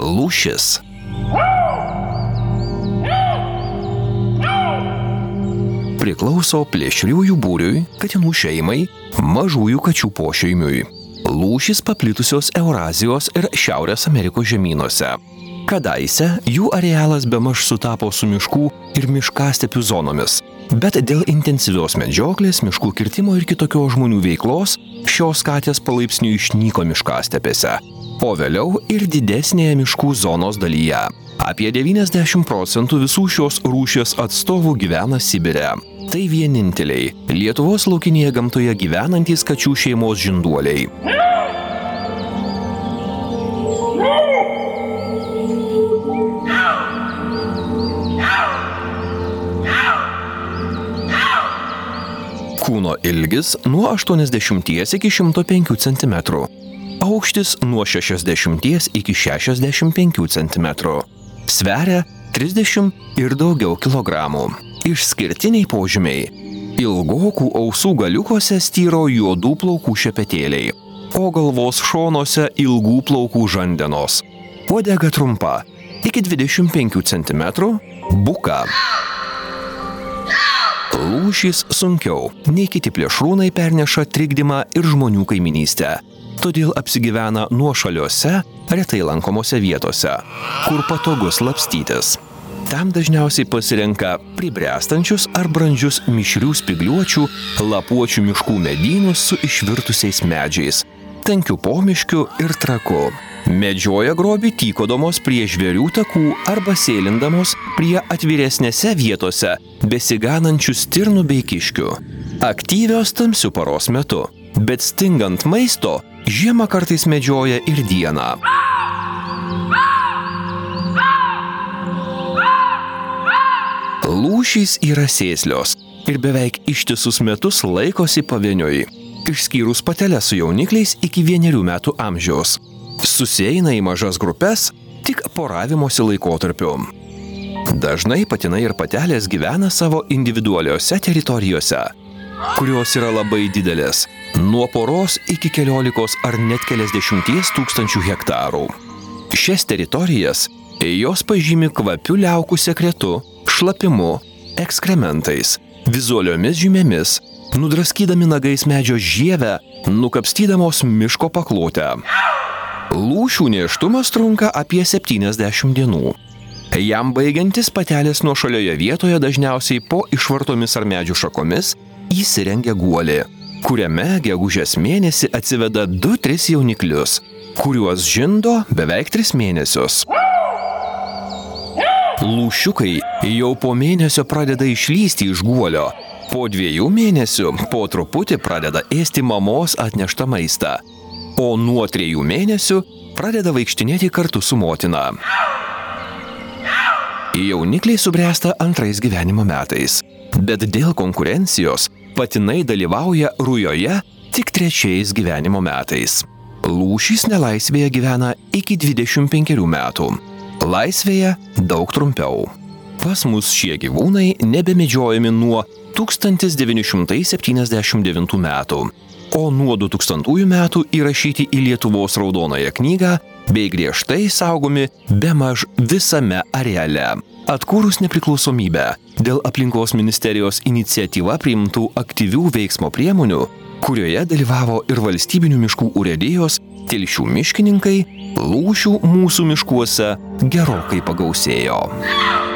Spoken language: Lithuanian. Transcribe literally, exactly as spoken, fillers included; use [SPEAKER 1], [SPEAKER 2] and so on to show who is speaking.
[SPEAKER 1] Lūšis. Priklauso plėšriųjų būriui, katinų šeimai, mažųjų kačių pošeimiui. Lūšys paplitusios Eurazijos ir Šiaurės Amerikos žemynuose. Kadaise jų arealas bemaž sutapo su miškų ir miškastepių zonomis, bet dėl intensyvios medžioklės, miškų kirtimo ir kitokios žmonių veiklos šios katės palaipsniui išnyko miškastepėse, o vėliau ir didesnėje miškų zonos dalyje. Apie devyniasdešimt procentų visų šios rūšies atstovų gyvena Sibire. Tai vieninteliai Lietuvos laukinėje gamtoje gyvenantys kačių šeimos žinduoliai. Kūno ilgis nuo aštuoniasdešimties iki šimto penkių centimetrų. Aukštis nuo šešiasdešimties iki šešiasdešimt penkių centimetrų. Sveria trisdešimt ir daugiau kilogramų. Išskirtiniai požymiai. Ilgokų ausų galiukuose styro juodų plaukų šepetėliai, o galvos šonuose ilgų plaukų žandenos. Uodega trumpa, iki dvidešimt penkių centimetrų, buka. Lūšys sunkiau nei kiti plėšrūnai perneša trikdymą ir žmonių kaiminystę. Todėl apsigyvena nuošaliuose, retai lankomose vietose, kur patogu slapstytis. Tam dažniausiai pasirenka pribręstančius ar brandžius mišrių spygliuočių, lapuočių miškų medynus su išvirtusiais medžiais, tankių pomiškių ir traku. Medžioja grobį tykodamos prie žvėrių takų arba sėlindamos prie atviresnėse vietose besiganančių stirnų bei kiškių. Aktyvios tamsiu paros metu, bet stingant maisto, žiemą kartais medžioja ir dieną. Lūšys yra sėslios ir beveik ištisus metus laikosi pavieniui, išskyrus pateles su jaunikliais iki vienerių metų amžiaus. Susieina į mažas grupes tik poravimosi laikotarpiu. Dažnai patinai ir patelės gyvena savo individualiose teritorijose, kurios yra labai didelės, nuo poros iki keliolikos ar net keliasdešimties tūkstančių hektarų. Šias teritorijas jos pažymi kvapiu liaukų sekretu, šlapimu, ekskrementais, vizualiomis žymėmis, nudraskydami nagais medžio žievę, nukapstydamos miško paklotę. Lūšių nėštumas trunka apie septyniasdešimt dienų. Jam baigiantis patelės nuošalioje vietoje dažniausiai po išvartomis ar medžių šakomis įsirengia guolį, kuriame gegužės mėnesį atsiveda du tris jauniklius, kuriuos žindo beveik tris mėnesius. Lūšiukai jau po mėnesio pradeda išlysti iš guolio, po dviejų mėnesių po truputį pradeda ėsti mamos atneštą maistą, o nuo trejų mėnesių pradeda vaikštinėti kartu su motina. Jaunikliai subręsta antrais gyvenimo metais, bet dėl konkurencijos patinai dalyvauja rujoje tik trečiais gyvenimo metais. Lūšys nelaisvėje gyvena iki dvidešimt penkerių metų. Laisvėje daug trumpiau. Pas mus šie gyvūnai nebemedžiojami nuo tūkstantis devyni šimtai septyniasdešimt devintų metų, o nuo du tūkstantųjų metų įrašyti į Lietuvos raudonąją knygą bei griežtai saugomi bemaž visame areale. Atkūrus nepriklausomybę, dėl aplinkos ministerijos iniciatyva priimtų aktyvių veiksmo priemonių, kurioje dalyvavo ir valstybinių miškų urėdijos, Telšių miškininkai, lūšių mūsų miškuose gerokai pagausėjo.